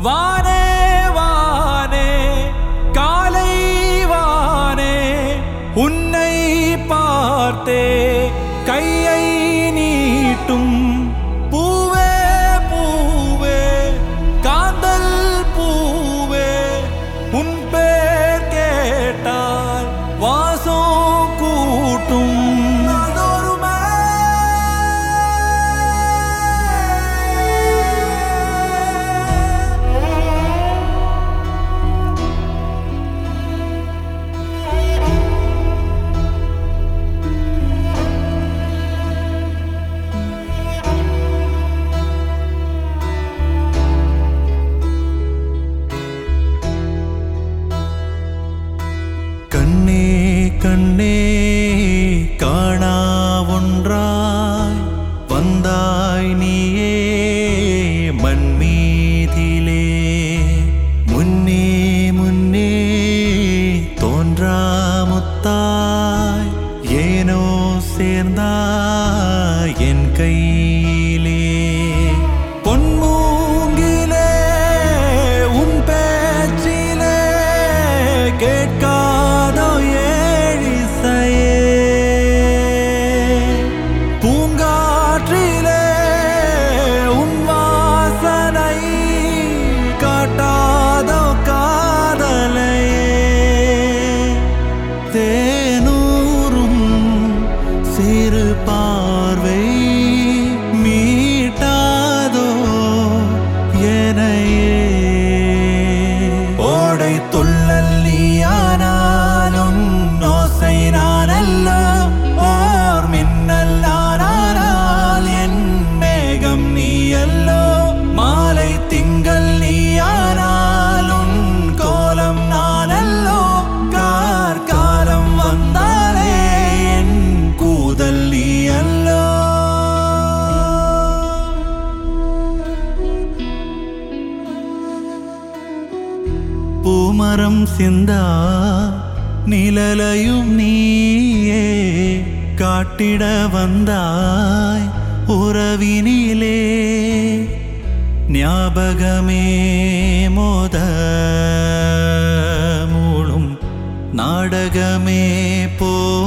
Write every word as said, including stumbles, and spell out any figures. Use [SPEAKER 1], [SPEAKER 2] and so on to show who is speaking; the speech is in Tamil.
[SPEAKER 1] வானே வானே காலை வானே உன்னை பார்த்தே கையை நீட்டும் பூவே பூவே காந்தல் பூவே உன் பேர் கேட்டால் வாசம் கூட்டும் கண்ணே கண்ணே காணா ஒன்றாய் வந்தாய் நீயே மண்மீதிலே முன்னே முன்னே தோன்றா முத்தாய் ஏனோ சேர்ந்தாய் என் கையிலே பொன்மூங்கிலே உன் பேச்சிலே கேட்கா பூங்காற்றிலே உன் வாசனை காட்டாதோ காதலையே தேனூரும் சிறு பார்வை மீட்டாதோ எனையே ஓடை துள்ளல் நீயானாலும் ஓசை நானல்ல ஓர் மின்னல் நானால் என் மேகம் நீயல்லோ மாலை திங்கள் நீயானாலும் கோலம் நானல்லோ கார்காலம் வந்தாலே என் கூதல் நீயல்லோ பூமரம் சிந்தா நிழலையும் நீயே காட்டிட வந்தாய் உறவினிலே ஞாபகமே மோத மூளும் நாடகமே போ